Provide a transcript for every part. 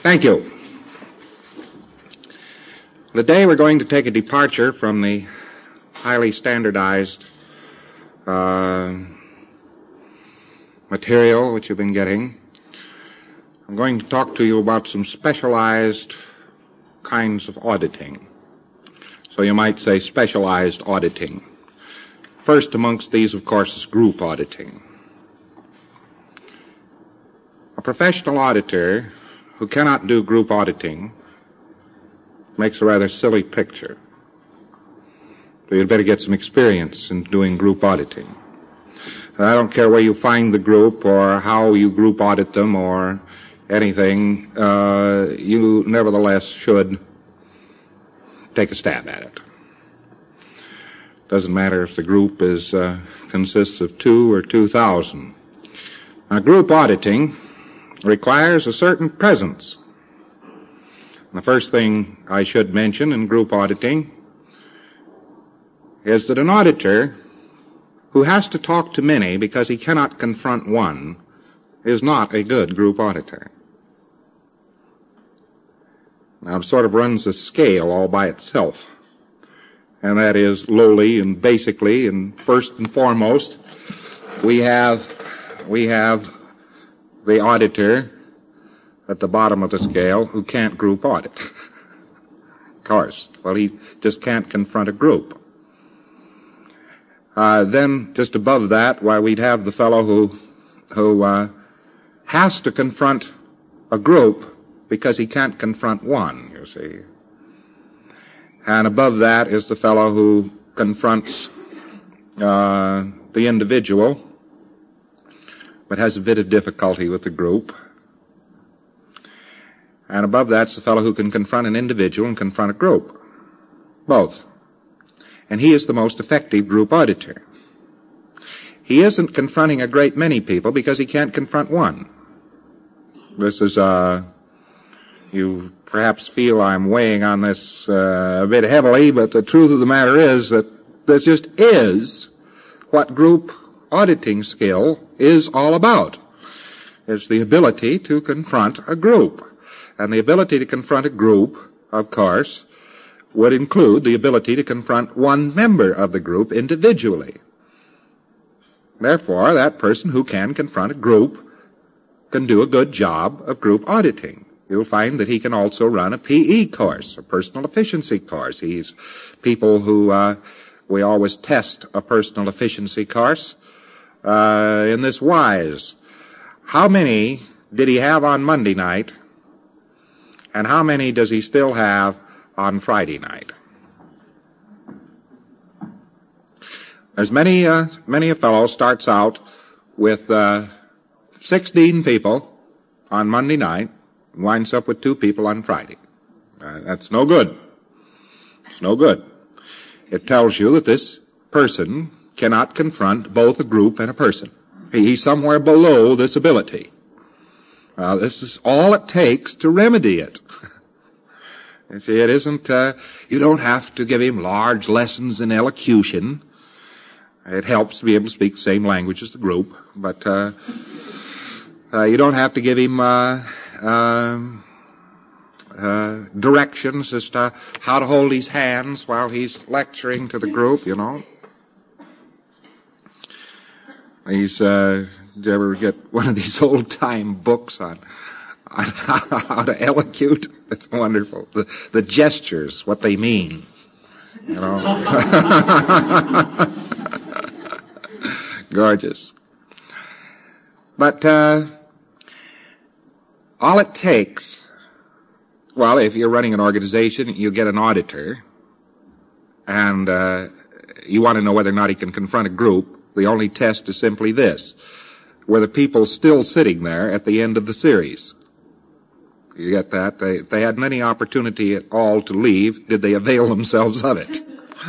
Thank you. Today we're going to take a departure from the highly standardized material which you've been getting. I'm going to talk to you about some specialized kinds of auditing. So you might say specialized auditing. First amongst these, of course, is group auditing. A professional auditor who cannot do group auditing makes a rather silly picture. So you'd better get some experience in doing group auditing. And I don't care where you find the group or how you group audit them or anything, you nevertheless should take a stab at it. Doesn't matter if the group consists of 2 or 2,000. Now, group auditing requires a certain presence. The first thing I should mention in group auditing is that an auditor who has to talk to many because he cannot confront one is not a good group auditor. Now, it sort of runs a scale all by itself, and that is lowly and basically, and first and foremost, we have the auditor at the bottom of the scale who can't group audit. Of course. Well, he just can't confront a group. Then, just above that, we'd have the fellow who has to confront a group because he can't confront one, you see. And above that is the fellow who confronts the individual, but has a bit of difficulty with the group. And above that's the fellow who can confront an individual and confront a group. Both. And he is the most effective group auditor. He isn't confronting a great many people because he can't confront one. This is, you perhaps feel I'm weighing on this a bit heavily, but the truth of the matter is that this just is what group auditing skill is all about. It's the ability to confront a group. And the ability to confront a group, of course, would include the ability to confront one member of the group individually. Therefore, that person who can confront a group can do a good job of group auditing. You'll find that he can also run a PE course, a personal efficiency course. He's people who, we always test a personal efficiency course in this wise. How many did he have on Monday night? And how many does he still have on Friday night? There's many a fellow starts out with 16 people on Monday night and winds up with 2 people on Friday. That's no good. It's no good. It tells you that this person cannot confront both a group and a person. He's somewhere below this ability. This is all it takes to remedy it. You see, it isn't, you don't have to give him large lessons in elocution. It helps to be able to speak the same language as the group, but you don't have to give him directions as to how to hold his hands while he's lecturing to the group, you know. Did you ever get one of these old-time books on how to elocute? It's wonderful. The gestures, what they mean, you know. Gorgeous. But all it takes, well, if you're running an organization, you get an auditor, and you want to know whether or not he can confront a group. The only test is simply this: were the people still sitting there at the end of the series? You get that? They had any opportunity at all to leave. Did they avail themselves of it?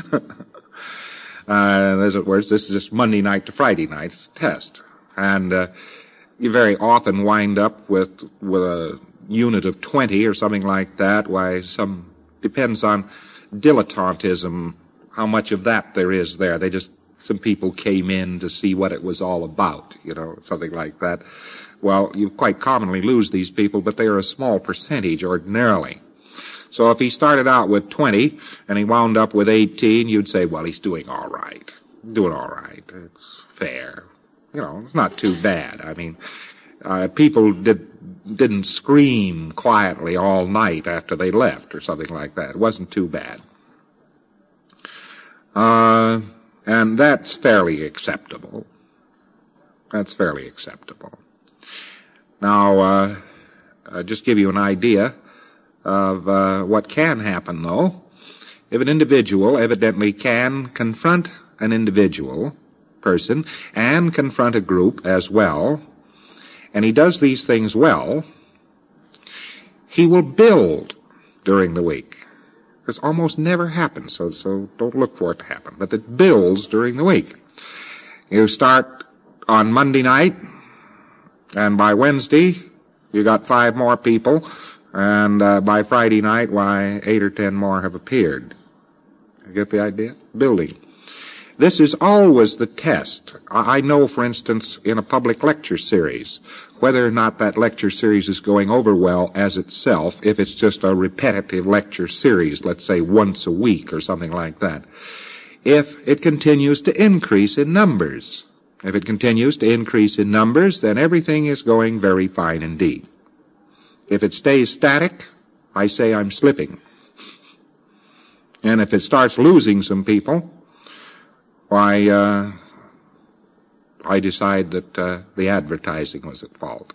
In other words, this is just Monday night to Friday night. It's a test. And you very often wind up with a unit of 20 or something like that. Why, depends on dilettantism, how much of that there is there. Some people came in to see what it was all about, you know, something like that. Well, you quite commonly lose these people, but they are a small percentage ordinarily. So if he started out with 20 and he wound up with 18, you'd say, well, he's doing all right. Doing all right. It's fair. It's not too bad. I mean, people didn't scream quietly all night after they left or something like that. It wasn't too bad. And that's fairly acceptable. That's fairly acceptable. Now, just give you an idea of what can happen, though. If an individual evidently can confront an individual person and confront a group as well, and he does these things well, he will build during the week. This almost never happens, so don't look for it to happen. But it builds during the week. You start on Monday night, and by Wednesday, you got 5 more people, and by Friday night, 8 or 10 more have appeared. You get the idea? Building. This is always the test. I know, for instance, in a public lecture series, whether or not that lecture series is going over well as itself, if it's just a repetitive lecture series, let's say once a week or something like that. If it continues to increase in numbers, then everything is going very fine indeed. If it stays static, I say I'm slipping. And if it starts losing some people, why, I decide that the advertising was at fault.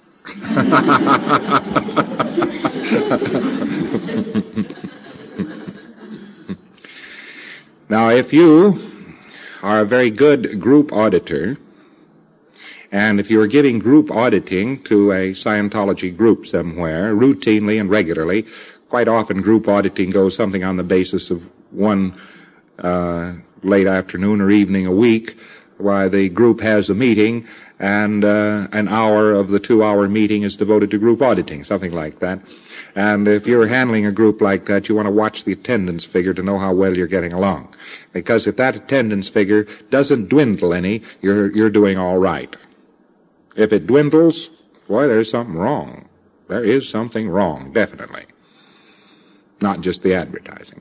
Now, if you are a very good group auditor, and if you are giving group auditing to a Scientology group somewhere, routinely and regularly, quite often group auditing goes something on the basis of one late afternoon or evening a week, why the group has a meeting, and an hour of the 2-hour meeting is devoted to group auditing, something like that. And if you're handling a group like that, you want to watch the attendance figure to know how well you're getting along. Because if that attendance figure doesn't dwindle any, you're doing all right. If it dwindles, boy, there's something wrong. There is something wrong, definitely. Not just the advertising.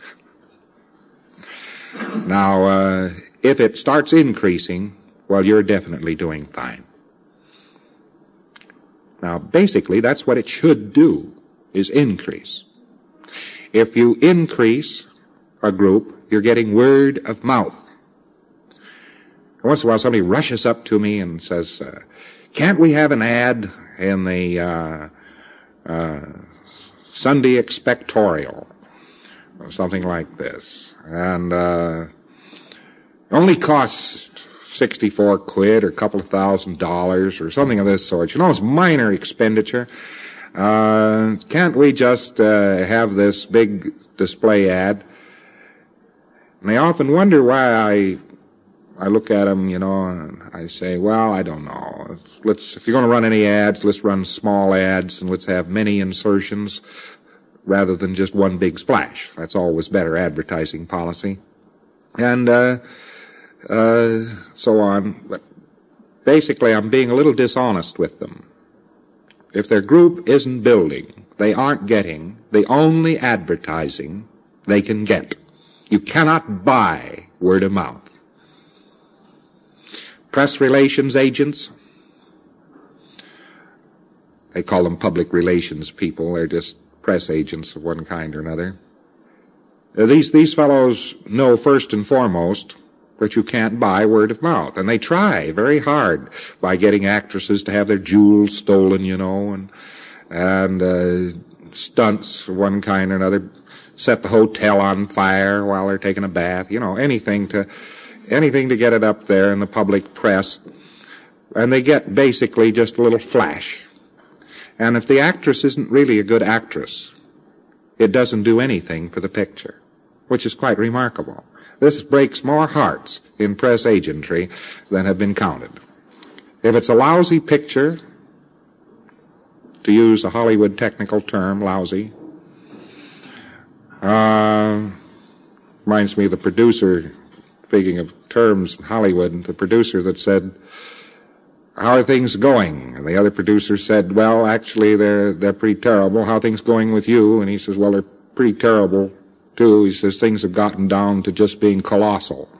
Now, if it starts increasing, well, you're definitely doing fine. Now, basically, that's what it should do, is increase. If you increase a group, you're getting word of mouth. Once in a while, somebody rushes up to me and says, can't we have an ad in the Sunday Expectorial? Or something like this. And only costs $64 or a couple of $1,000 or something of this sort. It's minor expenditure. Can't we just have this big display ad? And they often wonder why I look at them, and I say, well, I don't know. If you're going to run any ads, let's run small ads and let's have many insertions rather than just one big splash. That's always better advertising policy. And so on. But basically, I'm being a little dishonest with them. If their group isn't building, they aren't getting the only advertising they can get. You cannot buy word of mouth. Press relations agents, they call them public relations people. They're just press agents of one kind or another. These fellows know first and foremost that you can't buy word of mouth, and they try very hard by getting actresses to have their jewels stolen, and stunts of one kind or another, set the hotel on fire while they're taking a bath, anything to get it up there in the public press, and they get basically just a little flash. And if the actress isn't really a good actress, it doesn't do anything for the picture, which is quite remarkable. This breaks more hearts in press agentry than have been counted. If it's a lousy picture, to use a Hollywood technical term, lousy, reminds me of the producer, speaking of terms in Hollywood, the producer that said, how are things going? And the other producer said, well, actually, they're pretty terrible. How are things going with you? And he says, well, they're pretty terrible, too. He says, things have gotten down to just being colossal.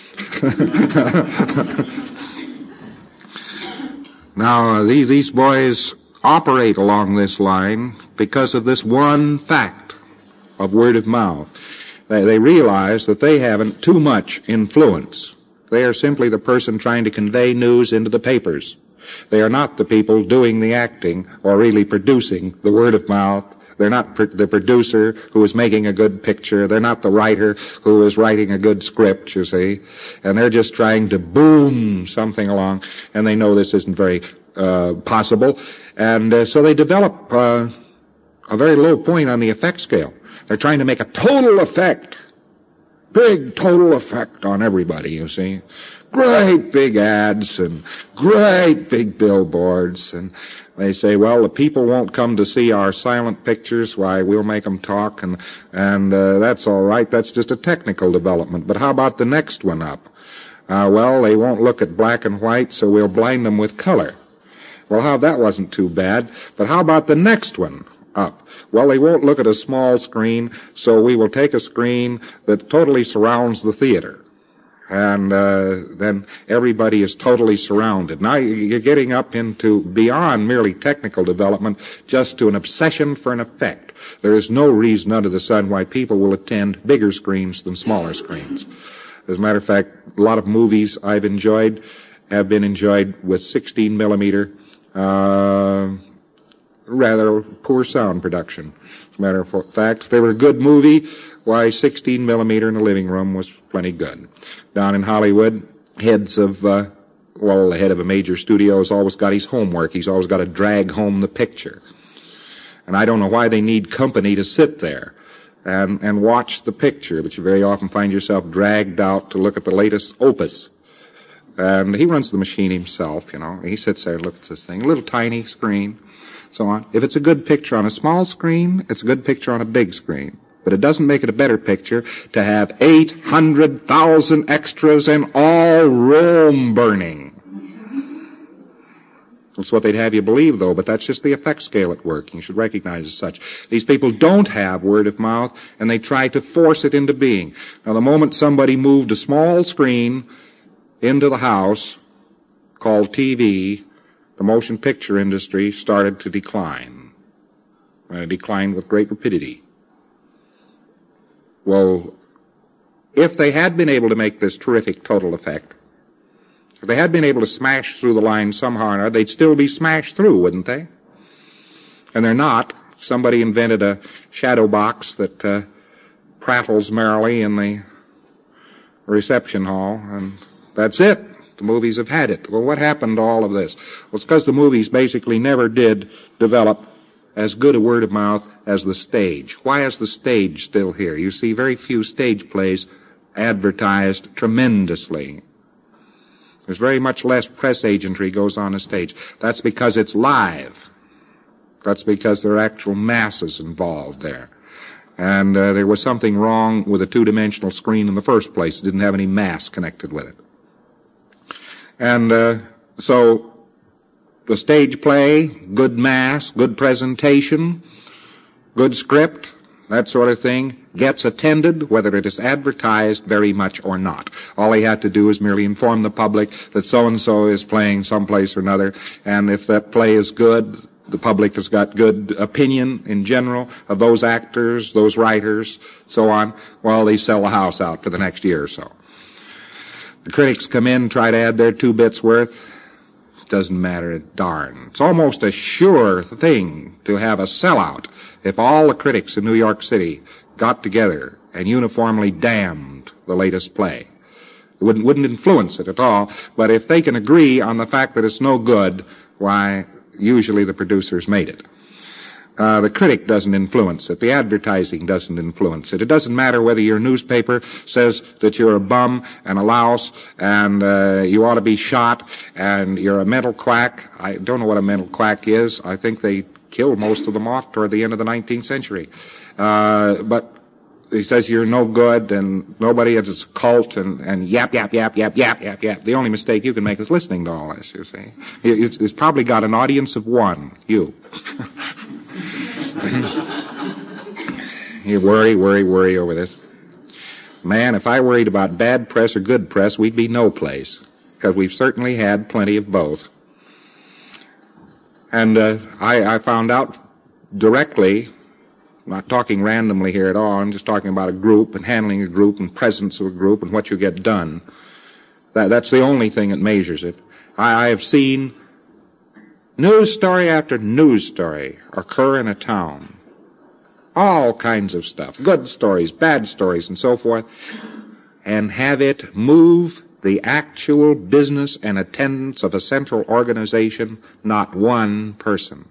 Now, these boys operate along this line because of this one fact of word of mouth. They realize that they haven't too much influence. They are simply the person trying to convey news into the papers. They are not the people doing the acting or really producing the word of mouth. They're not the producer who is making a good picture. They're not the writer who is writing a good script, you see. And they're just trying to boom something along, and they know this isn't very possible. And so they develop a very low point on the effect scale. They're trying to make a total effect. Big total effect on everybody, you see. Great big ads and great big billboards. And they say, well, the people won't come to see our silent pictures. Why, we'll make them talk, and that's all right. That's just a technical development. But how about the next one up? Well, they won't look at black and white, so we'll blind them with color. Well, that wasn't too bad. But how about the next one up? Well, they won't look at a small screen, so we will take a screen that totally surrounds the theater. And then everybody is totally surrounded. Now you're getting up into beyond merely technical development, just to an obsession for an effect. There is no reason under the sun why people will attend bigger screens than smaller screens. As a matter of fact, a lot of movies I've enjoyed have been enjoyed with 16 millimeter, rather poor sound production. As a matter of fact, if they were a good movie, why, 16 millimeter in the living room was plenty good. Down in Hollywood, the head of a major studio has always got his homework. He's always got to drag home the picture. And I don't know why they need company to sit there and watch the picture, but you very often find yourself dragged out to look at the latest opus. And he runs the machine himself, you know. He sits there and looks at this thing, a little tiny screen, so on. If it's a good picture on a small screen, it's a good picture on a big screen. But it doesn't make it a better picture to have 800,000 extras and all Rome burning. That's what they'd have you believe, though, but that's just the effect scale at work. You should recognize as such. These people don't have word of mouth, and they try to force it into being. Now, the moment somebody moved a small screen into the house, called TV, the motion picture industry started to decline. It declined with great rapidity. Well, if they had been able to make this terrific total effect, if they had been able to smash through the line somehow or another, they'd still be smashed through, wouldn't they? And they're not. Somebody invented a shadow box that prattles merrily in the reception hall, and that's it. The movies have had it. Well, what happened to all of this? Well, it's because the movies basically never did develop as good a word of mouth as the stage. Why is the stage still here? You see very few stage plays advertised tremendously. There's very much less press agentry goes on a stage. That's because it's live. That's because there are actual masses involved there. And there was something wrong with a two-dimensional screen in the first place. It didn't have any mass connected with it. And so the stage play, good mass, good presentation, good script, that sort of thing, gets attended, whether it is advertised very much or not. All they have to do is merely inform the public that so-and-so is playing someplace or another, and if that play is good, the public has got good opinion in general of those actors, those writers, so on. Well, they sell the house out for the next year or so. The critics come in, try to add their 2 bits worth. Doesn't matter a darn. It's almost a sure thing to have a sellout if all the critics in New York City got together and uniformly damned the latest play. It wouldn't influence it at all, but if they can agree on the fact that it's no good, why, usually the producers made it. The critic doesn't influence it. The advertising doesn't influence it. It doesn't matter whether your newspaper says that you're a bum and a louse and you ought to be shot and you're a mental quack. I don't know what a mental quack is. I think they killed most of them off toward the end of the 19th century. But he says you're no good and nobody is a cult and yap, yap, yap, yap, yap, yap, yap. The only mistake you can make is listening to all this, you see. It's probably got an audience of one, you. You worry over this. Man, if I worried about bad press or good press, we'd be no place, because we've certainly had plenty of both. And I found out directly, I'm not talking randomly here at all, I'm just talking about a group and handling a group and presence of a group and what you get done. That's the only thing that measures it. I have seen news story after news story occur in a town. All kinds of stuff, good stories, bad stories, and so forth, and have it move the actual business and attendance of a central organization, not one person.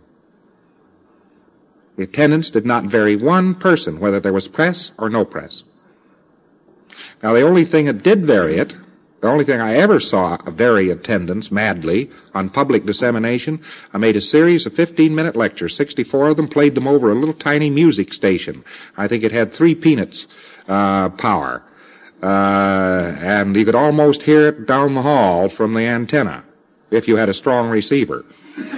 The attendance did not vary one person, whether there was press or no press. Now, the only thing that did vary it, the only thing I ever saw vary attendance madly on public dissemination, I made a series of 15-minute lectures, 64 of them, played them over a little tiny music station. I think it had 3 peanuts power. And you could almost hear it down the hall from the antenna if you had a strong receiver.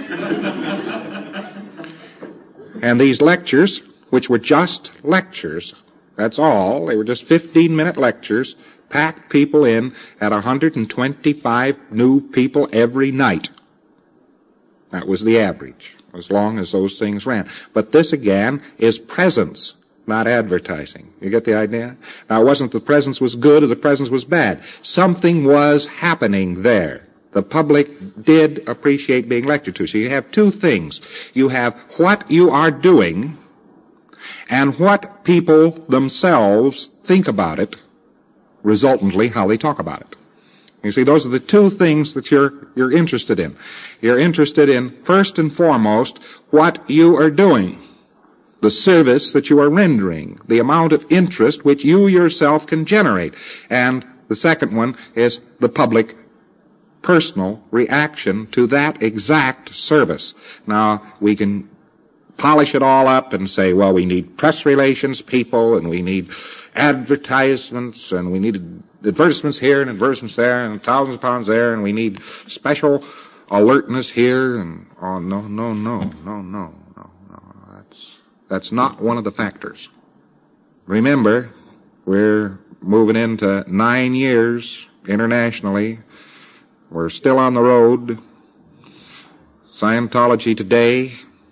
And these lectures, which were just lectures, that's all, they were just 15-minute lectures, packed people in at 125 new people every night. That was the average, as long as those things ran. But this, again, is presence, not advertising. You get the idea? Now, it wasn't the presence was good or the presence was bad. Something was happening there. The public did appreciate being lectured to. So you have 2 things. You have what you are doing and what people themselves think about it, resultantly how they talk about it. You see, those are the 2 things that you're interested in. You're interested in, first and foremost, what you are doing, the service that you are rendering, the amount of interest which you yourself can generate. And the second one is the public personal reaction to that exact service. Now, we can polish it all up and say, well, we need press relations people, and we need advertisements, and we need advertisements here and advertisements there, and thousands of pounds there, and we need special alertness here, and no. That's not one of the factors. Remember, we're moving into 9 years internationally. We're still on the road. Scientology today,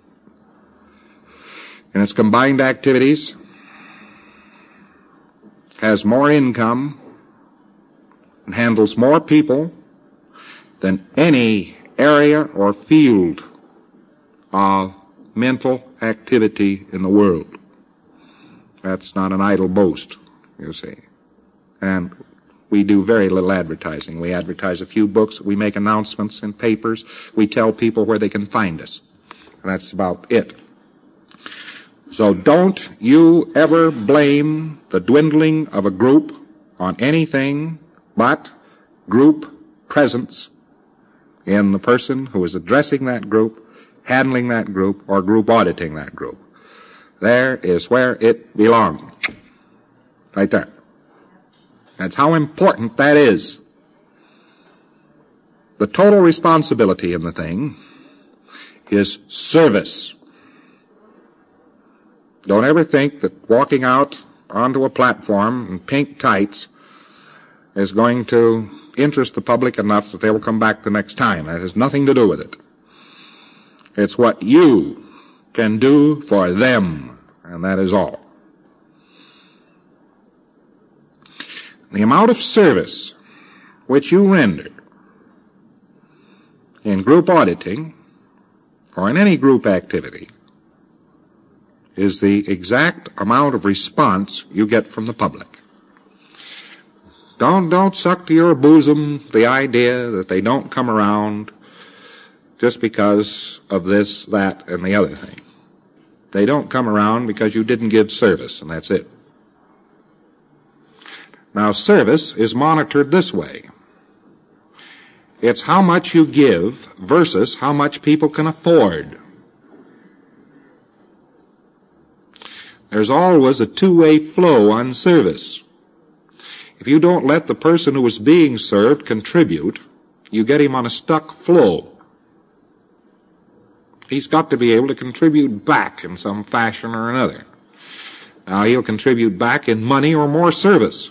in its combined activities, has more income and handles more people than any area or field of mental activity in the world. That's not an idle boast, you see. And we do very little advertising. We advertise a few books. We make announcements in papers. We tell people where they can find us. And that's about it. So don't you ever blame the dwindling of a group on anything but group presence in the person who is addressing that group, handling that group, or group auditing that group. There is where it belongs. Right there. That's how important that is. The total responsibility in the thing is service. Don't ever think that walking out onto a platform in pink tights is going to interest the public enough that they will come back the next time. That has nothing to do with it. It's what you can do for them, and that is all. The amount of service which you render in group auditing or in any group activity is the exact amount of response you get from the public. Don't suck to your bosom the idea that they don't come around just because of this, that, and the other thing. They don't come around because you didn't give service, and that's it. Now, service is monitored this way. It's how much you give versus how much people can afford. There's always a two-way flow on service. If you don't let the person who is being served contribute, you get him on a stuck flow. He's got to be able to contribute back in some fashion or another. Now, he'll contribute back in money or more service.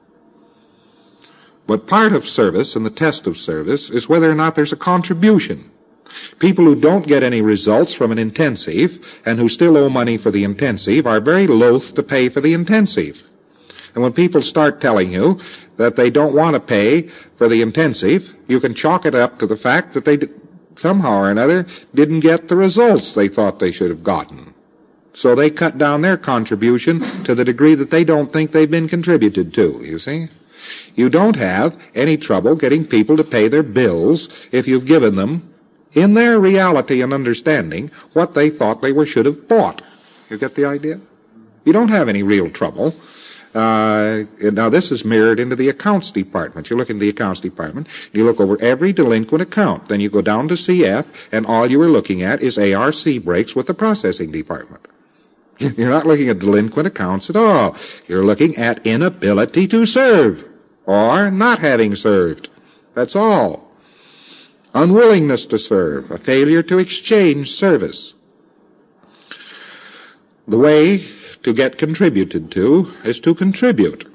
But part of service and the test of service is whether or not there's a contribution. People who don't get any results from an intensive and who still owe money for the intensive are very loath to pay for the intensive. And when people start telling you that they don't want to pay for the intensive, you can chalk it up to the fact that they somehow or another didn't get the results they thought they should have gotten. So they cut down their contribution to the degree that they don't think they've been contributed to, you see. You don't have any trouble getting people to pay their bills if you've given them, in their reality and understanding, what they thought they should have bought. You get the idea? You don't have any real trouble. Now this is mirrored into the accounts department. You look in the accounts department, you look over every delinquent account, then you go down to CF, and all you are looking at is ARC breaks with the processing department. You're not looking at delinquent accounts at all. You're looking at inability to serve, or not having served. That's all. Unwillingness to serve, a failure to exchange service. The way to get contributed to is to contribute.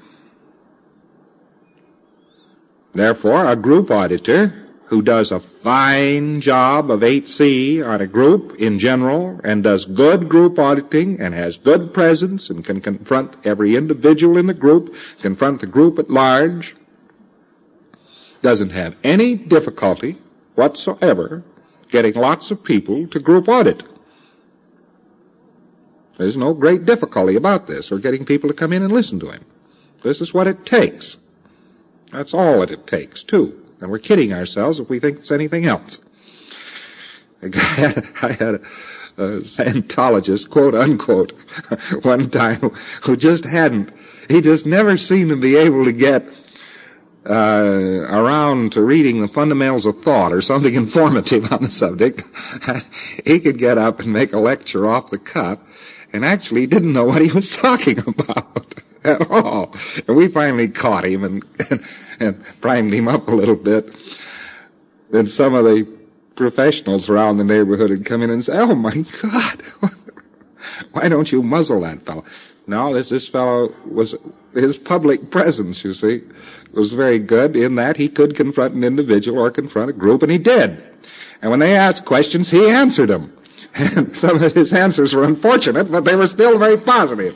Therefore, a group auditor who does a fine job of 8C on a group in general and does good group auditing and has good presence and can confront every individual in the group, confront the group at large, doesn't have any difficulty whatsoever getting lots of people to group audit. There's no great difficulty about this, or getting people to come in and listen to him. This is what it takes. That's all that it takes, too. And we're kidding ourselves if we think it's anything else. I had a Scientologist, quote unquote, one time who he just never seemed to be able to get around to reading the fundamentals of thought or something informative on the subject. He could get up and make a lecture off the cuff and actually didn't know what he was talking about at all. And we finally caught him and primed him up a little bit. Then some of the professionals around the neighborhood had come in and said, "Oh my God, why don't you muzzle that fellow?" No, this fellow was, his public presence, you see, was very good in that he could confront an individual or confront a group, and he did. And when they asked questions, he answered them. And some of his answers were unfortunate, but they were still very positive.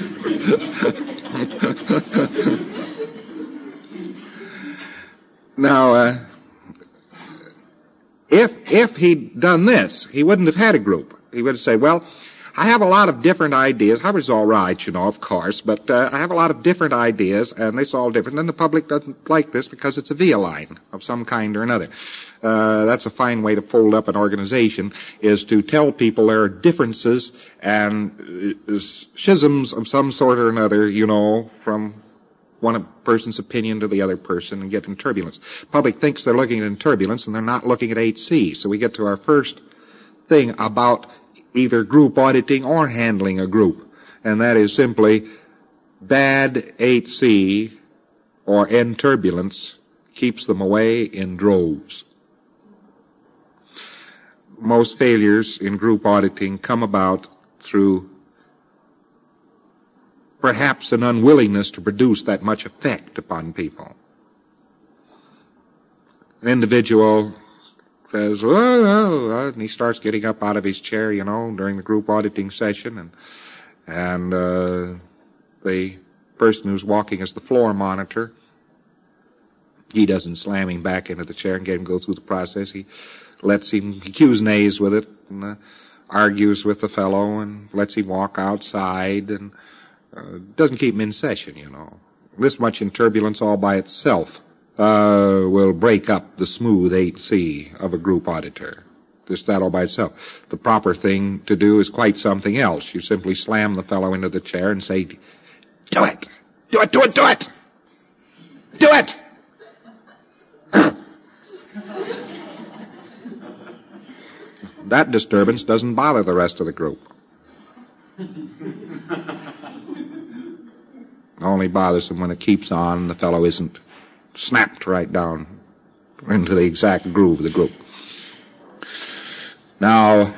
Now, if he'd done this, he wouldn't have had a group. He would have said, "Well, I have a lot of different ideas." I was all right, you know, of course, but I have a lot of different ideas, and it's all different. And the public doesn't like this because it's a via line of some kind or another. That's a fine way to fold up an organization, is to tell people there are differences and schisms of some sort or another, you know, from one person's opinion to the other person, and get in turbulence. Public thinks they're looking at turbulence, and they're not looking at 8C. So we get to our first thing about either group auditing or handling a group, and that is simply bad 8C or N turbulence keeps them away in droves. Most failures in group auditing come about through perhaps an unwillingness to produce that much effect upon people. An individual says, "Well," and he starts getting up out of his chair, you know, during the group auditing session, and the person who's walking as the floor monitor, he doesn't slam him back into the chair and get him go through the process. He lets him, he cues nays with it, and argues with the fellow, and lets him walk outside, and doesn't keep him in session, you know. This much in turbulence all by itself will break up the smooth 8C of a group auditor. Just that all by itself. The proper thing to do is quite something else. You simply slam the fellow into the chair and say, "Do it! Do it! Do it! Do it! Do it!" That disturbance doesn't bother the rest of the group. Only bothers them when it keeps on and the fellow isn't snapped right down into the exact groove of the group. Now,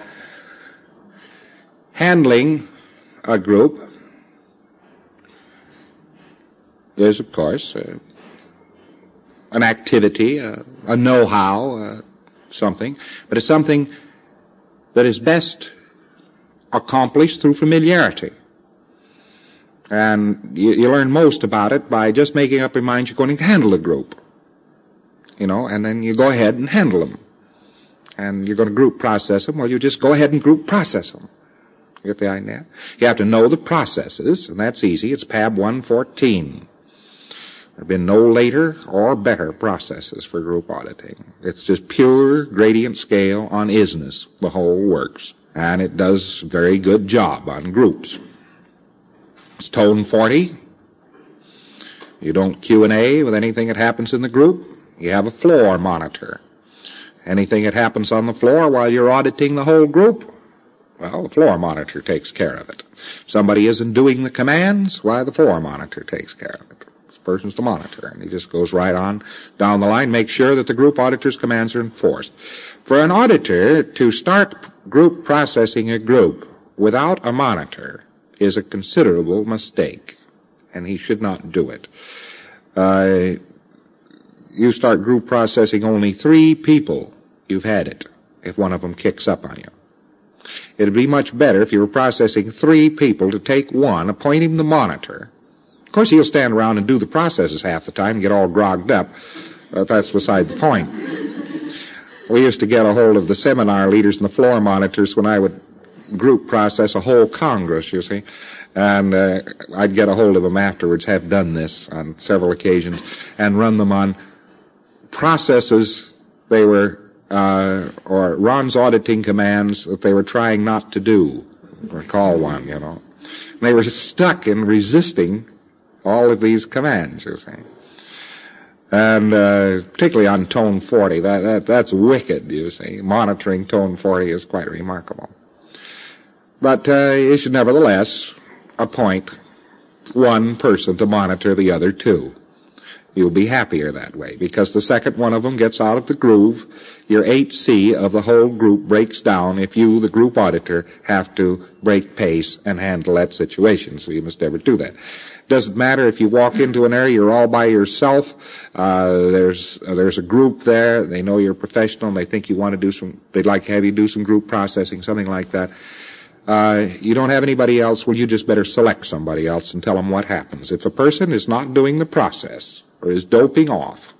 handling a group is, of course, an activity, a know-how, something, but it's something that is best accomplished through familiarity. And you learn most about it by just making up your mind you're going to handle a group. And then you go ahead and handle them. And you're going to group process them, well, you just go ahead and group process them. You get the idea? You have to know the processes, and that's easy. It's PAB 114. There have been no later or better processes for group auditing. It's just pure gradient scale on isness. The whole works. And it does a very good job on groups. It's tone 40. You don't Q&A with anything that happens in the group. You have a floor monitor. Anything that happens on the floor while you're auditing the whole group, well, the floor monitor takes care of it. Somebody isn't doing the commands, why, the floor monitor takes care of it. This person's the monitor, and he just goes right on down the line, makes sure that the group auditor's commands are enforced. For an auditor to start group processing a group without a monitor is a considerable mistake, and he should not do it. You start group processing only 3 people, you've had it, if one of them kicks up on you. It'd be much better if you were processing 3 people to take one, appoint him the monitor. Of course, he'll stand around and do the processes half the time and get all grogged up, but that's beside the point. We used to get a hold of the seminar leaders and the floor monitors when I would group process a whole Congress, you see. And I'd get a hold of them afterwards, have done this on several occasions, and run them on processes they were, or Ron's auditing commands that they were trying not to do. Recall one, And they were stuck in resisting all of these commands, you see. And particularly on tone 40, that's wicked, you see. Monitoring tone 40 is quite remarkable. But you should nevertheless appoint one person to monitor the other 2. You'll be happier that way, because the second one of them gets out of the groove, your 8C of the whole group breaks down if you, the group auditor, have to break pace and handle that situation. So you must never do that. Doesn't matter if you walk into an area, you're all by yourself, there's a group there, they know you're a professional, and they think you want to they'd like to have you do some group processing, something like that. You don't have anybody else, well, you just better select somebody else and tell them what happens. If a person is not doing the process, or is doping off,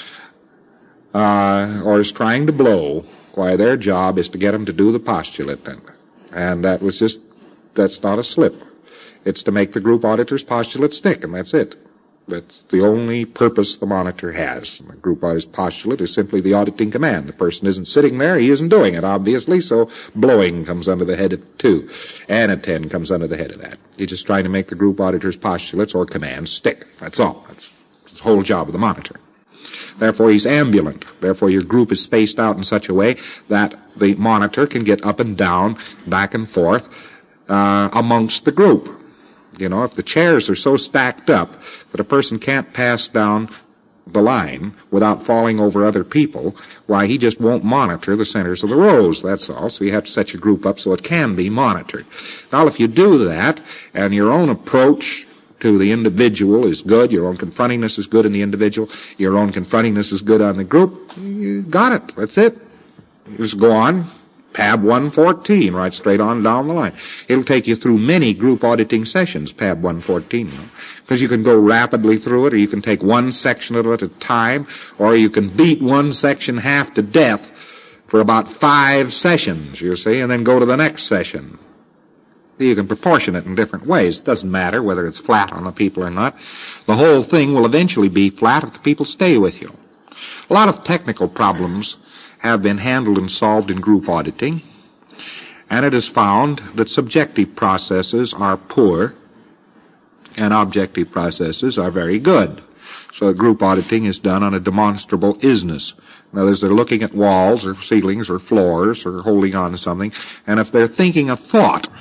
or is trying to blow, why, their job is to get them to do the postulate. And that's not a slip. It's to make the group auditor's postulate stick, and that's it. That's the only purpose the monitor has. The group auditor's postulate is simply the auditing command. The person isn't sitting there, he isn't doing it, obviously, so blowing comes under the head of 2. And a 10 comes under the head of that. You're just trying to make the group auditor's postulates or commands stick. That's all. That's the whole job of the monitor. Therefore, he's ambulant. Therefore, your group is spaced out in such a way that the monitor can get up and down, back and forth, amongst the group. If the chairs are so stacked up that a person can't pass down the line without falling over other people, why, he just won't monitor the centers of the rows, that's all. So you have to set your group up so it can be monitored. Now, if you do that, and your own approach to the individual is good, your own confrontingness is good in the individual, your own confrontingness is good on the group, you got it. That's it. You just go on. PAB 114, right straight on down the line. It'll take you through many group auditing sessions, PAB 114, because you can go rapidly through it, or you can take one section of it at a time, or you can beat one section half to death for about 5 sessions, you see, and then go to the next session. You can proportion it in different ways. It doesn't matter whether it's flat on the people or not. The whole thing will eventually be flat if the people stay with you. A lot of technical problems have been handled and solved in group auditing, and it is found that subjective processes are poor and objective processes are very good. So group auditing is done on a demonstrable isness. In other words, they're looking at walls or ceilings or floors or holding on to something, and if they're thinking a thought,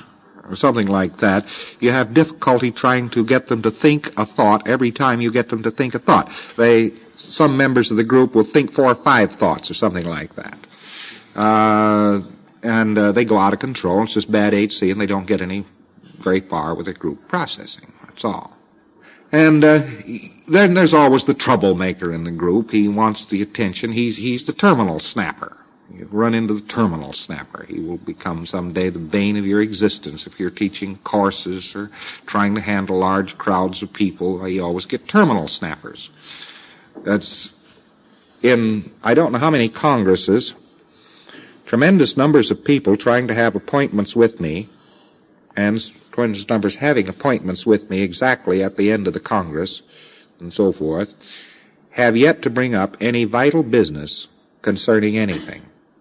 or something like that, you have difficulty trying to get them to think a thought every time you get them to think a thought. Some members of the group will think 4 or 5 thoughts or something like that. And they go out of control. It's just bad HC, and they don't get very far with their group processing. That's all. And then there's always the troublemaker in the group. He wants the attention. He's the terminal snapper. You run into the terminal snapper. He will become someday the bane of your existence. If you're teaching courses or trying to handle large crowds of people, you always get terminal snappers. That's in, I don't know how many congresses, tremendous numbers of people trying to have appointments with me, and tremendous numbers having appointments with me exactly at the end of the Congress, and so forth, have yet to bring up any vital business concerning anything.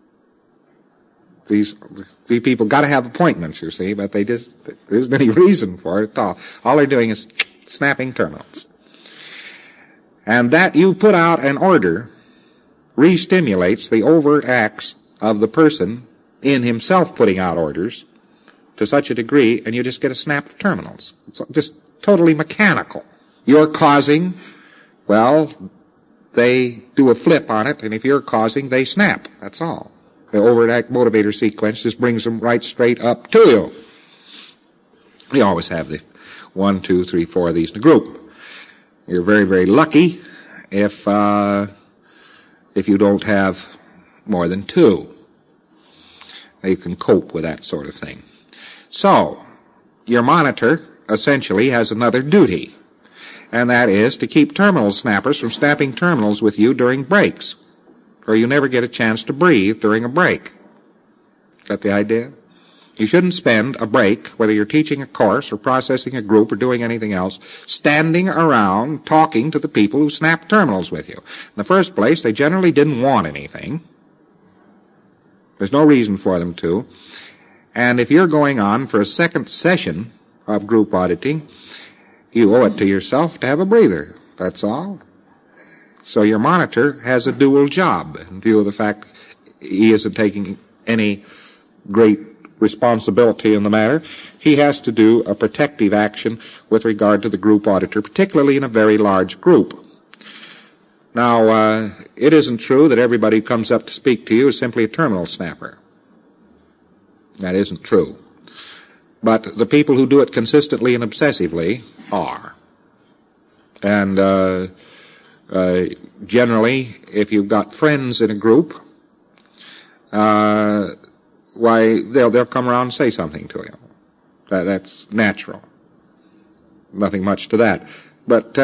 These people got to have appointments, you see, but there isn't any reason for it at all. All they're doing is snapping terminals. And that you put out an order re-stimulates the overt acts of the person in himself putting out orders to such a degree, and you just get a snap of terminals. It's just totally mechanical. You're causing, well, they do a flip on it, and if you're causing, they snap. That's all. The overt act motivator sequence just brings them right straight up to you. We always have the 1, 2, 3, 4 of these in a group. You're very, very lucky if you don't have more than 2. You can cope with that sort of thing. So, your monitor essentially has another duty, and that is to keep terminal snappers from snapping terminals with you during breaks, or you never get a chance to breathe during a break. Got the idea? You shouldn't spend a break, whether you're teaching a course or processing a group or doing anything else, standing around talking to the people who snap terminals with you. In the first place, they generally didn't want anything. There's no reason for them to. And if you're going on for a second session of group auditing, you owe it to yourself to have a breather. That's all. So your monitor has a dual job in view of the fact he isn't taking any great responsibility in the matter. He has to do a protective action with regard to the group auditor, particularly in a very large group. Now, it isn't true that everybody who comes up to speak to you is simply a terminal snapper. That isn't true. But the people who do it consistently and obsessively are. And generally, if you've got friends in a group, why, they'll come around and say something to you. That's natural. Nothing much to that. But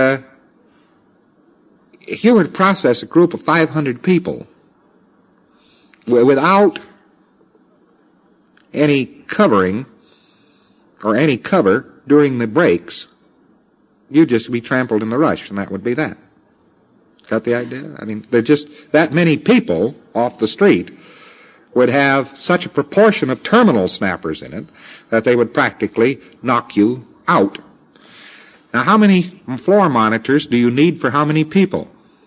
if you were to process a group of 500 people without any covering or any cover during the breaks, you'd just be trampled in the rush, and that would be that. Got the idea? I mean, there's just that many people off the street would have such a proportion of terminal snappers in it that they would practically knock you out. Now, how many floor monitors do you need for how many people?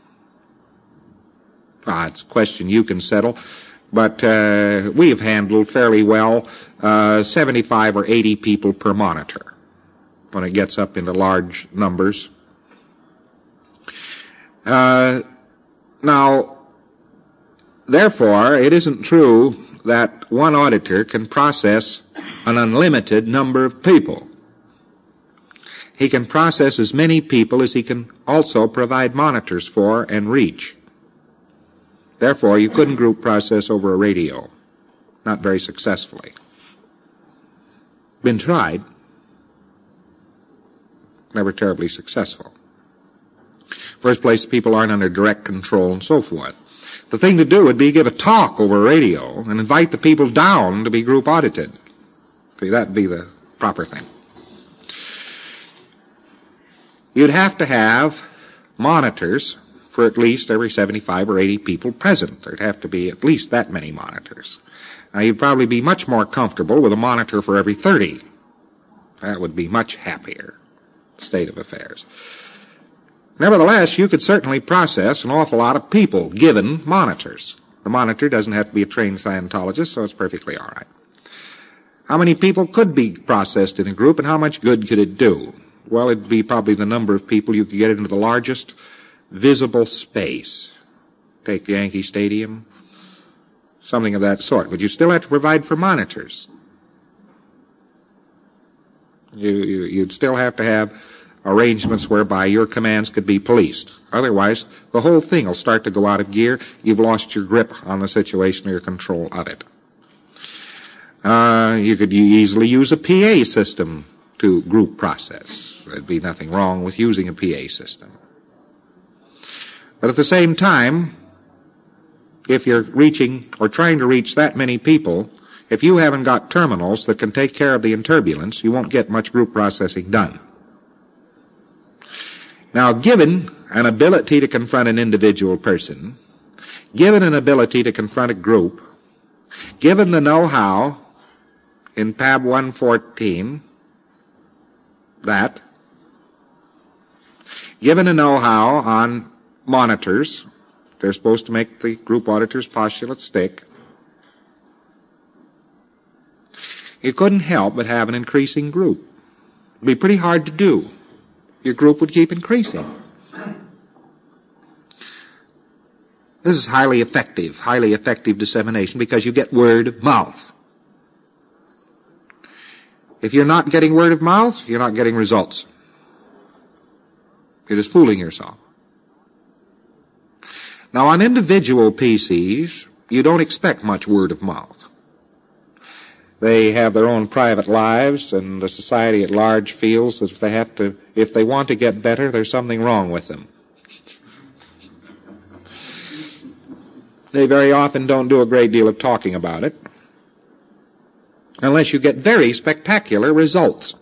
It's a question you can settle, but we have handled fairly well 75 or 80 people per monitor when it gets up into large numbers. Now, therefore, it isn't true that one auditor can process an unlimited number of people. He can process as many people as he can also provide monitors for and reach. Therefore, you couldn't group process over a radio. Not very successfully. Been tried. Never terribly successful. First place, people aren't under direct control and so forth. The thing to do would be give a talk over radio and invite the people down to be group audited. See, that'd be the proper thing. You'd have to have monitors for at least every 75 or 80 people present. There'd have to be at least that many monitors. Now, you'd probably be much more comfortable with a monitor for every 30. That would be much happier state of affairs. Nevertheless, you could certainly process an awful lot of people given monitors. The monitor doesn't have to be a trained Scientologist, so it's perfectly all right. How many people could be processed in a group, and how much good could it do? Well, it'd be probably the number of people you could get into the largest visible space. Take Yankee Stadium, something of that sort. But you still have to provide for monitors. You'd still have to have arrangements whereby your commands could be policed. Otherwise, the whole thing will start to go out of gear. You've lost your grip on the situation or your control of it. You could easily use a PA system to group process. There'd be nothing wrong with using a PA system. But at the same time, if you're reaching or trying to reach that many people, if you haven't got terminals that can take care of the turbulence, you won't get much group processing done. Now, given an ability to confront an individual person, given an ability to confront a group, given the know-how in PAB 114, given a know-how on monitors, they're supposed to make the group auditor's postulate stick, you couldn't help but have an increasing group. It'd be pretty hard to do. Your group would keep increasing. This is highly effective dissemination because you get word of mouth. If you're not getting word of mouth, you're not getting results. You're just fooling yourself. Now, on individual PCs, you don't expect much word of mouth. They have their own private lives, and the society at large feels that if they want to get better, there's something wrong with them. They very often don't do a great deal of talking about it, unless you get very spectacular results.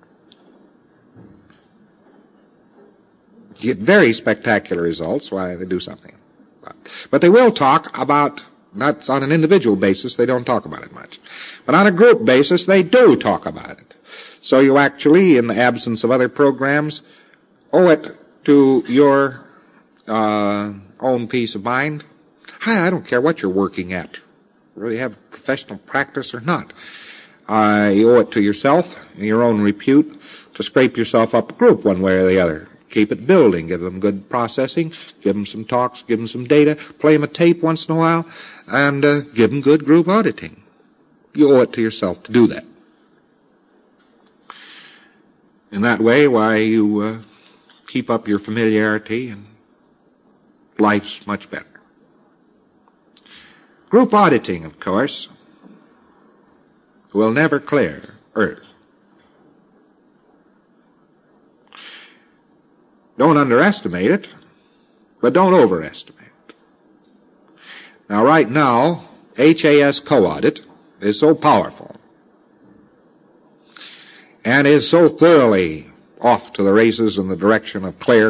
You get very spectacular results, why, they do something. But they will talk about, not on an individual basis, they don't talk about it much. But on a group basis, they do talk about it. So you actually, in the absence of other programs, owe it to your own peace of mind. I don't care what you're working at, whether you have professional practice or not. You owe it to yourself and your own repute to scrape yourself up a group one way or the other. Keep it building. Give them good processing. Give them some talks. Give them some data. Play them a tape once in a while. And give them good group auditing. You owe it to yourself to do that. In that way, why, you keep up your familiarity and life's much better. Group auditing, of course, will never clear Earth. Don't underestimate it, but don't overestimate it. Now, right now, HAS co-audit is so powerful and is so thoroughly off to the races in the direction of clear,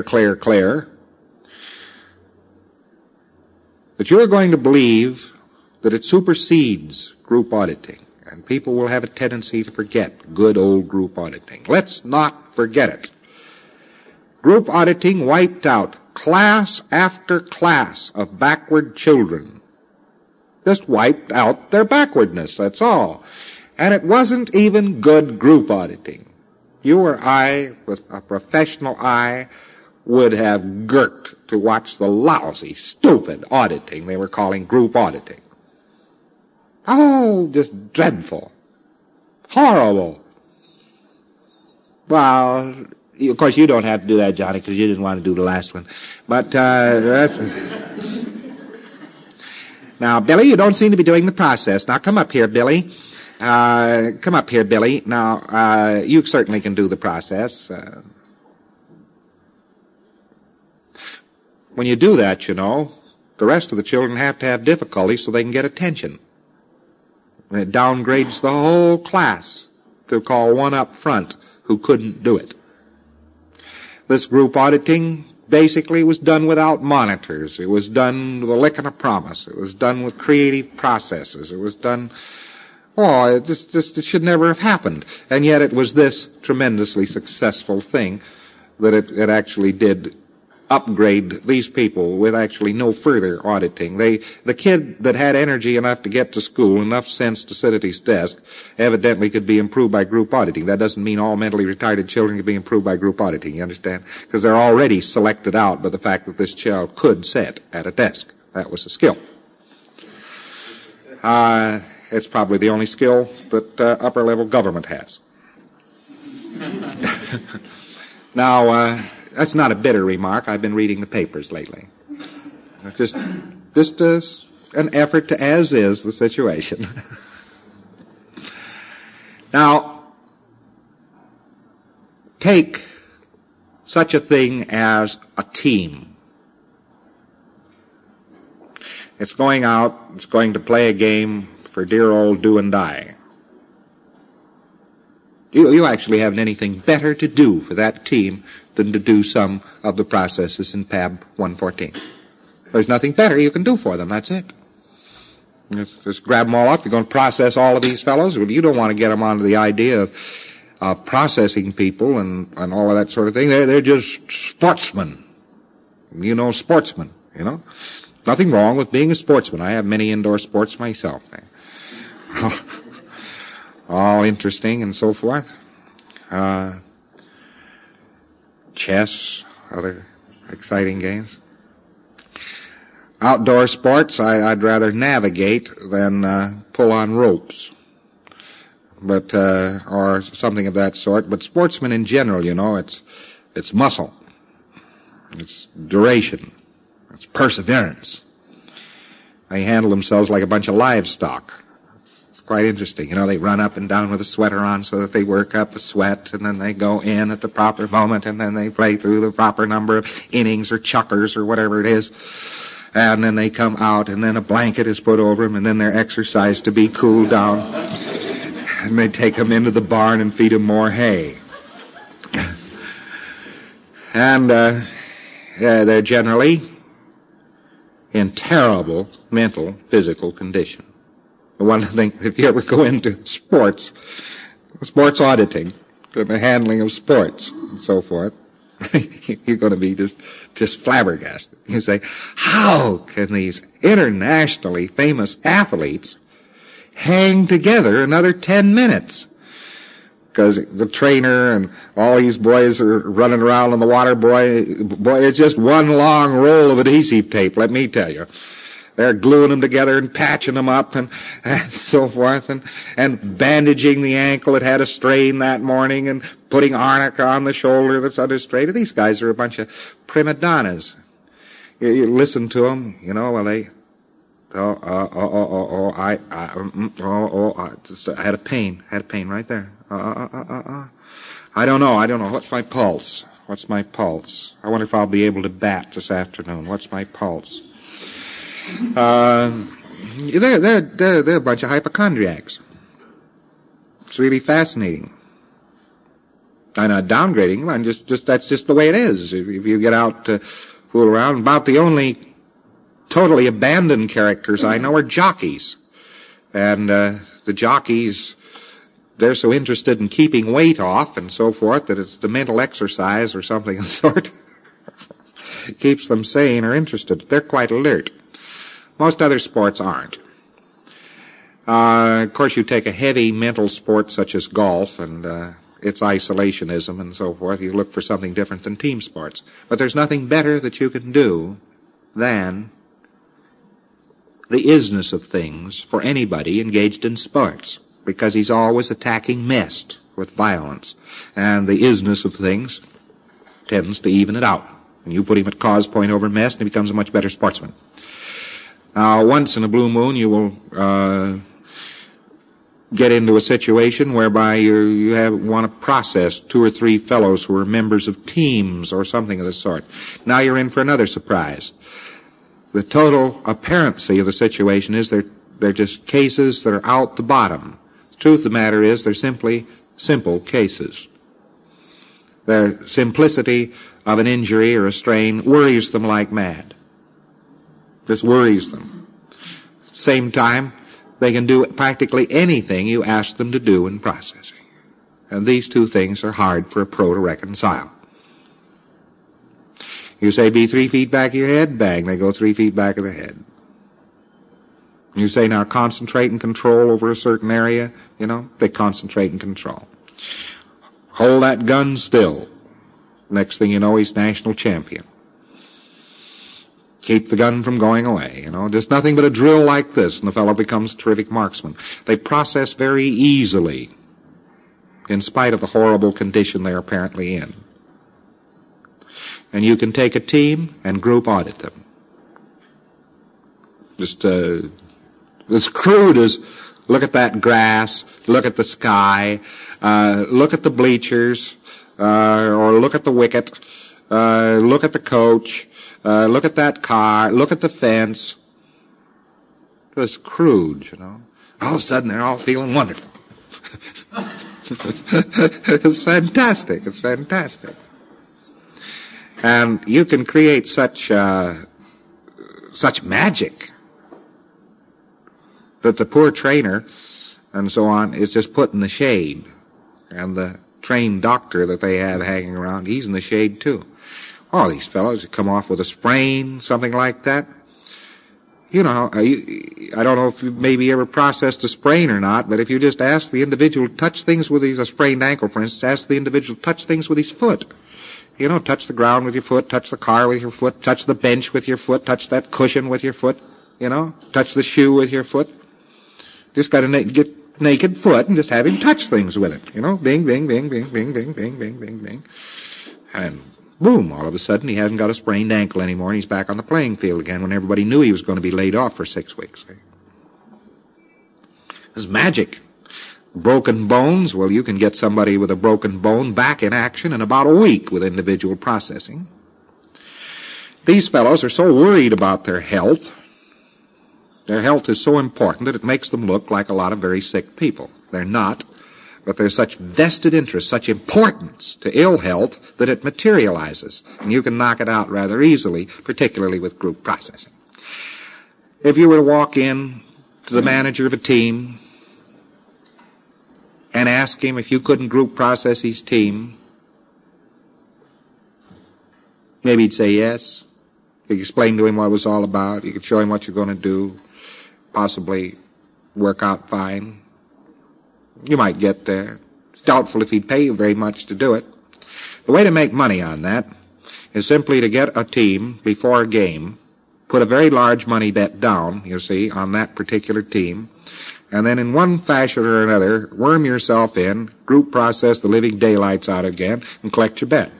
that you're going to believe that it supersedes group auditing, and people will have a tendency to forget good old group auditing. Let's not forget it. Group auditing wiped out class after class of backward children. Just wiped out their backwardness, that's all. And it wasn't even good group auditing. You or I, with a professional eye, would have gurked to watch the lousy, stupid auditing they were calling group auditing. Oh, just dreadful. Horrible. Well, of course, you don't have to do that, Johnny, because you didn't want to do the last one. But, that's... Now, Billy, you don't seem to be doing the process. Now, come up here, Billy. Come up here, Billy. Now, you certainly can do the process. When you do that, you know, the rest of the children have to have difficulty so they can get attention. And it downgrades the whole class to call one up front who couldn't do it. This group auditing basically was done without monitors. It was done with a lick and a promise. It was done with creative processes. It was done... it should never have happened. And yet it was this tremendously successful thing that it actually did upgrade these people with actually no further auditing. The kid that had energy enough to get to school, enough sense to sit at his desk, evidently could be improved by group auditing. That doesn't mean all mentally retarded children can be improved by group auditing, you understand? Because they're already selected out by the fact that this child could sit at a desk. That was a skill. It's probably the only skill that upper-level government has. Now, that's not a bitter remark. I've been reading the papers lately. Just an effort to as-is the situation. Now, take such a thing as a team. It's going out, it's going to play a game for dear old do and die. You actually haven't anything better to do for that team than to do some of the processes in PAB 114. There's nothing better you can do for them, that's it. Just grab them all up. You're going to process all of these fellows. Well, you don't want to get them onto the idea of processing people and all of that sort of thing. They're just sportsmen. Sportsmen, Nothing wrong with being a sportsman. I have many indoor sports myself. All interesting and so forth. Chess, other exciting games. Outdoor sports, I'd rather navigate than pull on ropes, or something of that sort. But sportsmen in general, it's muscle, it's duration, it's perseverance. They handle themselves like a bunch of livestock. It's quite interesting. They run up and down with a sweater on so that they work up a sweat, and then they go in at the proper moment, and then they play through the proper number of innings or chukkers or whatever it is. And then they come out, and then a blanket is put over them, and then they're exercised to be cooled down. And they take them into the barn and feed them more hay. And they're generally in terrible mental, physical condition. One thing, if you ever go into sports auditing, the handling of sports and so forth, you're going to be just flabbergasted. You say, how can these internationally famous athletes hang together another 10 minutes? Because the trainer and all these boys are running around on the water, boy, it's just one long roll of adhesive tape, let me tell you. They're gluing them together and patching them up and so forth and bandaging the ankle that had a strain that morning and putting arnica on the shoulder that's under strain. These guys are a bunch of prima donnas. You listen to them, while they, I had a pain right there. I don't know. What's my pulse? I wonder if I'll be able to bat this afternoon. What's my pulse? They're a bunch of hypochondriacs. It's really fascinating. I'm not downgrading. That's just the way it is. If you get out to fool around, about the only totally abandoned characters I know are jockeys. And the jockeys, they're so interested in keeping weight off and so forth that it's the mental exercise or something of the sort keeps them sane or interested. They're quite alert. Most other sports aren't. Of course, you take a heavy mental sport such as golf, and it's isolationism and so forth. You look for something different than team sports. But there's nothing better that you can do than the isness of things for anybody engaged in sports, because he's always attacking mist with violence. And the isness of things tends to even it out. And you put him at cause point over mist, and he becomes a much better sportsman. Now, once in a blue moon, you will get into a situation whereby you want to process 2 or 3 fellows who are members of teams or something of the sort. Now you're in for another surprise. The total apparency of the situation is they're just cases that are out the bottom. The truth of the matter is they're simply simple cases. The simplicity of an injury or a strain worries them like mad. Just worries them. Same time, they can do practically anything you ask them to do in processing. And these two things are hard for a pro to reconcile. You say, be 3 feet back of your head, bang, they go 3 feet back of the head. You say, now concentrate and control over a certain area, they concentrate and control. Hold that gun still. Next thing you know, he's national champion. Keep the gun from going away, Just nothing but a drill like this, and the fellow becomes a terrific marksman. They process very easily, in spite of the horrible condition they're apparently in. And you can take a team and group audit them. Just as crude as look at that grass, look at the sky, look at the bleachers, or look at the wicket, look at the coach, look at that car, look at the fence. Just crude, All of a sudden they're all feeling wonderful. It's fantastic. It's fantastic. And you can create such magic that the poor trainer and so on is just put in the shade. And the trained doctor that they have hanging around, he's in the shade too. All these fellows come off with a sprain, something like that. I don't know if you've maybe ever processed a sprain or not, but if you just ask the individual to touch things with a sprained ankle, for instance, ask the individual to touch things with his foot. Touch the ground with your foot, touch the car with your foot, touch the bench with your foot, touch that cushion with your foot, touch the shoe with your foot. Just got to get naked foot and just have him touch things with it, bing, bing, bing, bing, bing, bing, bing, bing, bing, bing. And boom, all of a sudden he hasn't got a sprained ankle anymore and he's back on the playing field again when everybody knew he was going to be laid off for 6 weeks. It's magic. Broken bones, well, you can get somebody with a broken bone back in action in about a week with individual processing. These fellows are so worried about their health. Their health is so important that it makes them look like a lot of very sick people. They're not. But there's such vested interest, such importance to ill health that it materializes. And you can knock it out rather easily, particularly with group processing. If you were to walk in to the manager of a team and ask him if you couldn't group process his team, maybe he'd say yes. You could explain to him what it was all about. You could show him what you're going to do, possibly work out fine. You might get there. It's doubtful if he'd pay you very much to do it. The way to make money on that is simply to get a team before a game, put a very large money bet down, you see, on that particular team, and then in one fashion or another, worm yourself in, group process the living daylights out again, and collect your bet.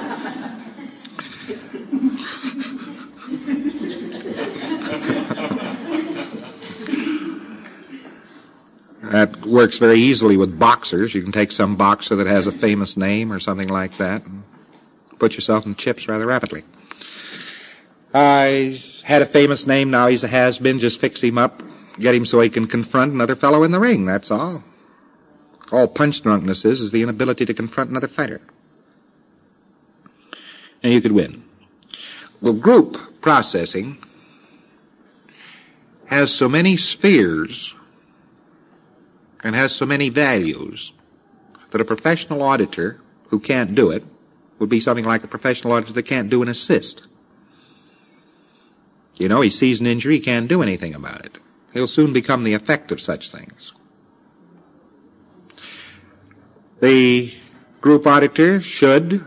That works very easily with boxers. You can take some boxer that has a famous name or something like that and put yourself in chips rather rapidly. He's had a famous name, now he's a has-been. Just fix him up, get him so he can confront another fellow in the ring, that's all. All punch drunkenness is the inability to confront another fighter. And you could win. Well, group processing has so many spheres and has so many values that a professional auditor who can't do it would be something like a professional auditor that can't do an assist. He sees an injury, he can't do anything about it. He'll soon become the effect of such things. The group auditor should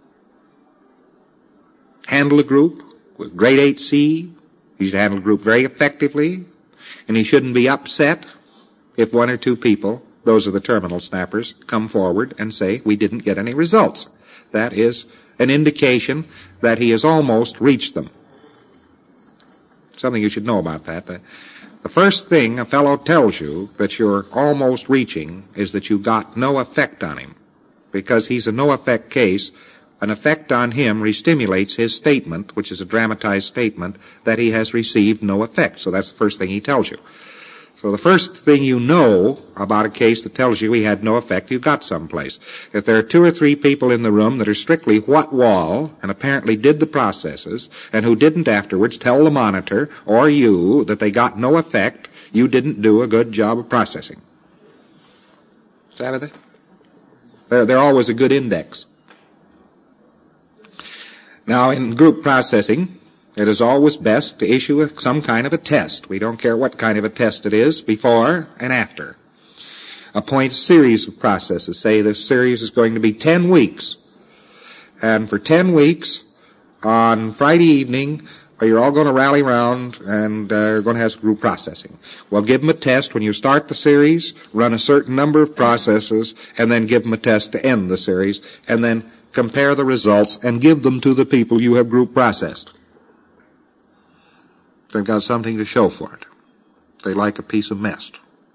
handle a group with grade 8C. He should handle a group very effectively, and he shouldn't be upset if one or two people, those are the terminal snappers, come forward and say, we didn't get any results. That is an indication that he has almost reached them. Something you should know about that. The first thing a fellow tells you that you're almost reaching is that you got no effect on him. Because he's a no-effect case, an effect on him restimulates his statement, which is a dramatized statement, that he has received no effect. So that's the first thing he tells you. So the first thing you know about a case that tells you he had no effect, you got someplace. If there are 2 or 3 people in the room that are strictly what wall and apparently did the processes and who didn't afterwards tell the monitor or you that they got no effect, you didn't do a good job of processing. Is that it? They're always a good index. Now, in group processing, it is always best to issue some kind of a test. We don't care what kind of a test it is, before and after. Appoint a series of processes. Say this series is going to be 10 weeks. And for 10 weeks, on Friday evening, you're all going to rally around and you're going to have some group processing. Well, give them a test when you start the series, run a certain number of processes, and then give them a test to end the series, and then compare the results and give them to the people you have group processed. They've got something to show for it. They like a piece of mess.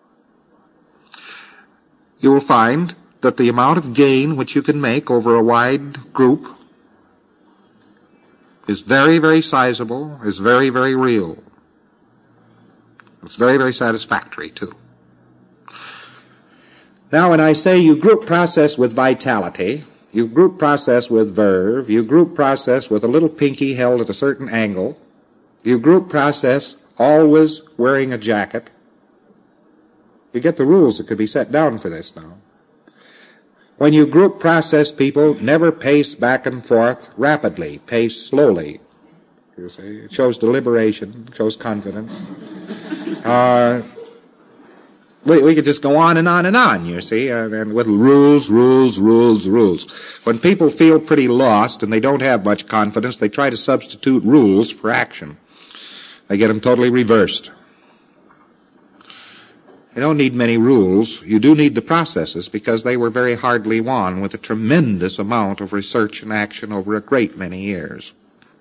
You will find that the amount of gain which you can make over a wide group is very, very sizable, is very, very real. It's very, very satisfactory, too. Now, when I say you group process with vitality, you group process with verve, you group process with a little pinky held at a certain angle, you group process always wearing a jacket, you get the rules that could be set down for this now. When you group process people, never pace back and forth rapidly. Pace slowly. You see, it shows deliberation, it shows confidence. We could just go on and on and on, you see, and with rules. When people feel pretty lost and they don't have much confidence, they try to substitute rules for action. They get them totally reversed. You don't need many rules. You do need the processes because they were very hardly won with a tremendous amount of research and action over a great many years.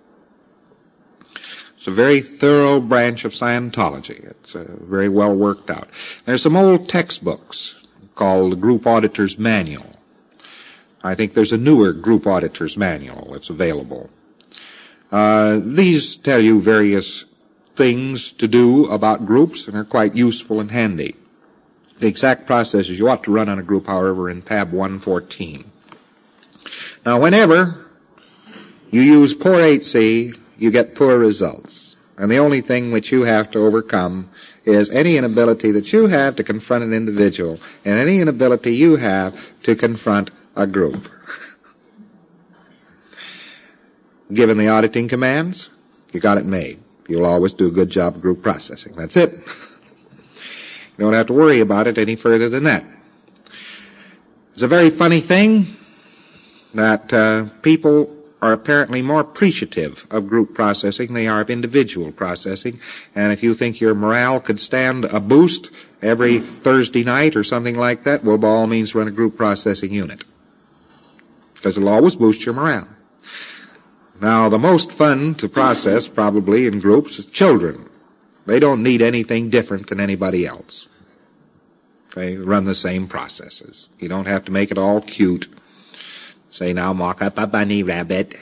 It's a very thorough branch of Scientology. It's very well worked out. There's some old textbooks called the Group Auditor's Manual. I think there's a newer Group Auditor's Manual that's available. These tell you various things to do about groups and are quite useful and handy. The exact processes you ought to run on a group, however, in PAB 114. Now, whenever you use poor 8C, you get poor results. And the only thing which you have to overcome is any inability that you have to confront an individual and any inability you have to confront a group. Given the auditing commands, you got it made. You'll always do a good job of group processing. That's it. You don't have to worry about it any further than that. It's a very funny thing that people are apparently more appreciative of group processing than they are of individual processing. And if you think your morale could stand a boost every Thursday night or something like that, well, by all means, run a group processing unit. Because it'll always boost your morale. Now, the most fun to process, probably, in groups is children. They don't need anything different than anybody else. They run the same processes. You don't have to make it all cute. Say, now, mock up a bunny rabbit.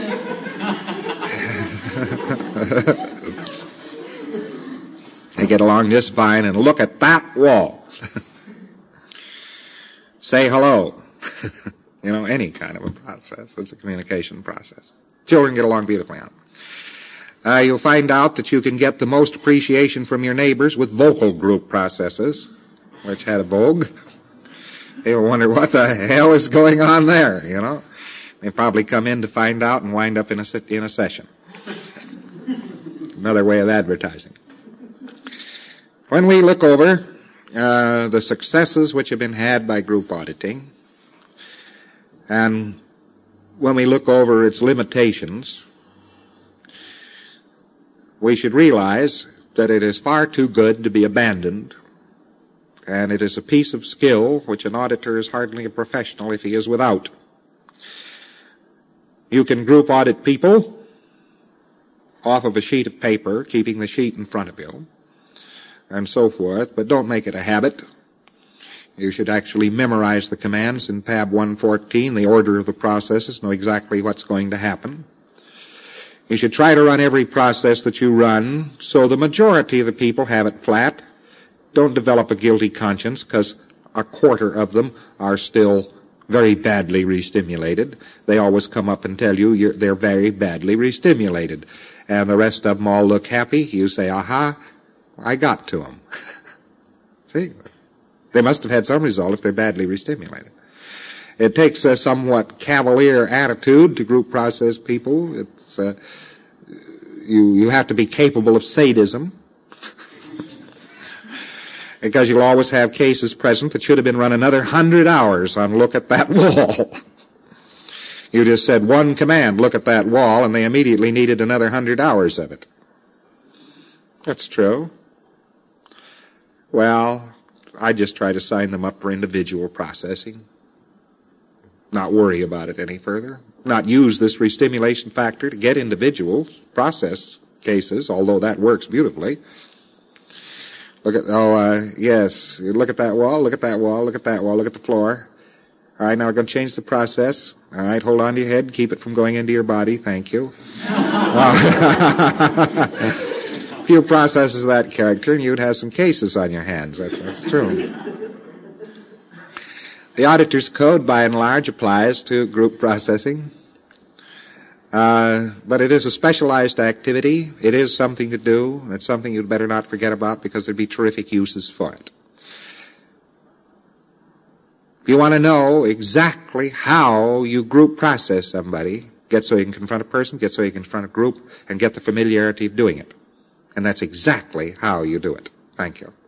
They get along just fine, and look at that wall. Say hello. Any kind of a process. It's a communication process. Children get along beautifully on. You'll find out that you can get the most appreciation from your neighbors with vocal group processes, which had a vogue. They'll wonder what the hell is going on there, They probably come in to find out and wind up in a session. Another way of advertising. When we look over the successes which have been had by group auditing, and when we look over its limitations, we should realize that it is far too good to be abandoned, and it is a piece of skill which an auditor is hardly a professional if he is without. You can group audit people off of a sheet of paper, keeping the sheet in front of you, and so forth, but don't make it a habit. You should actually memorize the commands in PAB 114, the order of the processes, know exactly what's going to happen. You should try to run every process that you run so the majority of the people have it flat. Don't develop a guilty conscience because a quarter of them are still very badly restimulated. They always come up and tell you they're very badly restimulated. And the rest of them all look happy. You say, aha, I got to them. See? They must have had some result if they're badly restimulated. It takes a somewhat cavalier attitude to group process people. It's you have to be capable of sadism. Because you'll always have cases present that should have been run another 100 hours on look at that wall. You just said one command, look at that wall, and they immediately needed another 100 hours of it. That's true. Well, I just try to sign them up for individual processing. Not worry about it any further. Not use this restimulation factor to get individuals, process cases, although that works beautifully. Yes, look at that wall, look at that wall, look at that wall, look at the floor. All right, now we're going to change the process. All right, hold on to your head, keep it from going into your body, thank you. A few processes of that character, and you'd have some cases on your hands, that's true. The auditor's code, by and large, applies to group processing. But it is a specialized activity. It is something to do, and it's something you'd better not forget about because there'd be terrific uses for it. If you want to know exactly how you group process somebody, get so you can confront a person, get so you can confront a group, and get the familiarity of doing it. And that's exactly how you do it. Thank you.